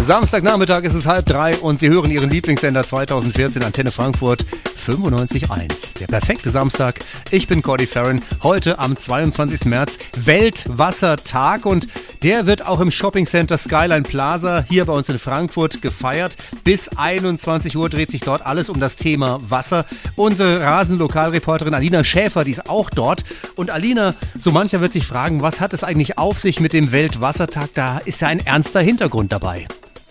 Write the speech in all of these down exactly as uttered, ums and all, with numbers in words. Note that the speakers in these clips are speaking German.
Samstagnachmittag ist es halb drei und Sie hören Ihren Lieblingssender zweitausendvierzehn, Antenne Frankfurt fünfundneunzig Komma eins. Der perfekte Samstag. Ich bin Cordy Farron. Heute am zweiundzwanzigsten März Weltwassertag und der wird auch im Shoppingcenter Skyline Plaza hier bei uns in Frankfurt gefeiert. Bis einundzwanzig Uhr dreht sich dort alles um das Thema Wasser. Unsere Rasenlokalreporterin Alina Schäfer, die ist auch dort. Und Alina, so mancher wird sich fragen, was hat es eigentlich auf sich mit dem Weltwassertag? Da ist ja ein ernster Hintergrund dabei.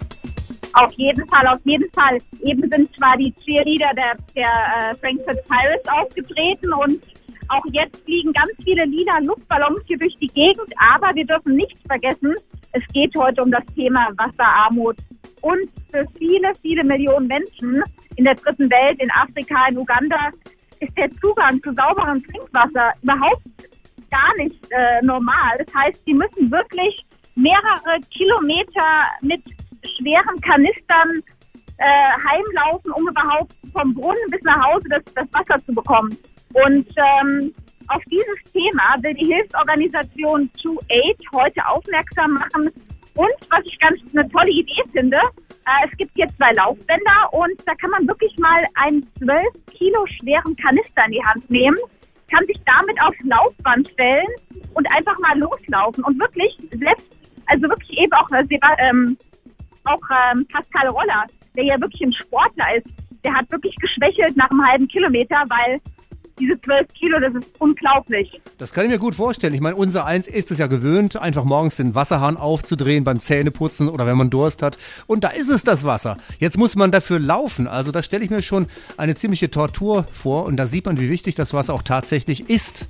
Auf jeden Fall, auf jeden Fall. Eben sind zwar die Cheerleader der, der äh, Frankfurt Pirates aufgetreten und auch jetzt fliegen ganz viele lila Luftballons hier durch die Gegend, aber wir dürfen nicht vergessen, es geht heute um das Thema Wasserarmut. Und für viele, viele Millionen Menschen in der dritten Welt, in Afrika, in Uganda, ist der Zugang zu sauberem Trinkwasser überhaupt gar nicht äh, normal. Das heißt, sie müssen wirklich mehrere Kilometer mit schweren Kanistern äh, heimlaufen, um überhaupt vom Brunnen bis nach Hause das, das Wasser zu bekommen. Und ähm, auf dieses Thema will die Hilfsorganisation zwei aid heute aufmerksam machen. Und was ich ganz eine tolle Idee finde, äh, es gibt hier zwei Laufbänder und da kann man wirklich mal einen zwölf Kilo schweren Kanister in die Hand nehmen, kann sich damit aufs Laufband stellen und einfach mal loslaufen. Und wirklich, selbst, also wirklich eben auch, äh, ähm, auch ähm, Pascal Roller, der ja wirklich ein Sportler ist, der hat wirklich geschwächelt nach einem halben Kilometer, weil diese zwölf Kilo, das ist unglaublich. Das kann ich mir gut vorstellen. Ich meine, unser Eins ist es ja gewöhnt, einfach morgens den Wasserhahn aufzudrehen beim Zähneputzen oder wenn man Durst hat. Und da ist es das Wasser. Jetzt muss man dafür laufen. Also da stelle ich mir schon eine ziemliche Tortur vor. Und da sieht man, wie wichtig das Wasser auch tatsächlich ist.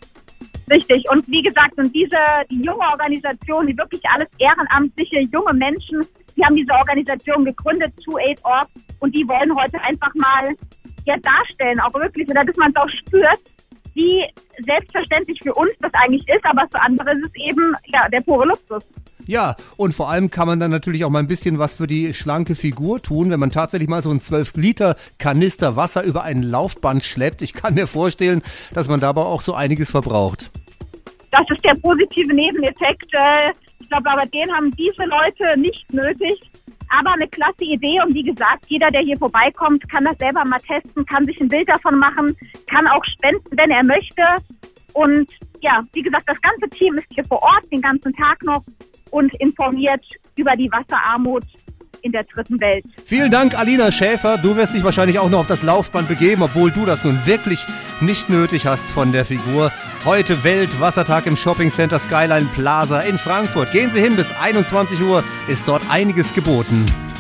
Richtig. Und wie gesagt, und diese die junge Organisation, die wirklich alles ehrenamtliche junge Menschen, die haben diese Organisation gegründet, zwei aid Punkt org, und die wollen heute einfach mal ja darstellen, auch wirklich, oder dass man es auch spürt, wie selbstverständlich für uns das eigentlich ist, aber für andere ist es eben ja der pure Luxus. Ja, und vor allem kann man dann natürlich auch mal ein bisschen was für die schlanke Figur tun, wenn man tatsächlich mal so einen zwölf Liter Kanister Wasser über ein Laufband schleppt. Ich kann mir vorstellen, dass man dabei auch so einiges verbraucht. Das ist der positive Nebeneffekt. Ich glaube, aber den haben diese Leute nicht nötig. Aber eine klasse Idee und wie gesagt, jeder, der hier vorbeikommt, kann das selber mal testen, kann sich ein Bild davon machen, kann auch spenden, wenn er möchte. Und ja, wie gesagt, das ganze Team ist hier vor Ort den ganzen Tag noch und informiert über die Wasserarmut in der dritten Welt. Vielen Dank, Alina Schäfer. Du wirst dich wahrscheinlich auch noch auf das Laufband begeben, obwohl du das nun wirklich nicht nötig hast von der Figur. Heute Weltwassertag im Shoppingcenter Skyline Plaza in Frankfurt. Gehen Sie hin, bis einundzwanzig Uhr ist dort einiges geboten.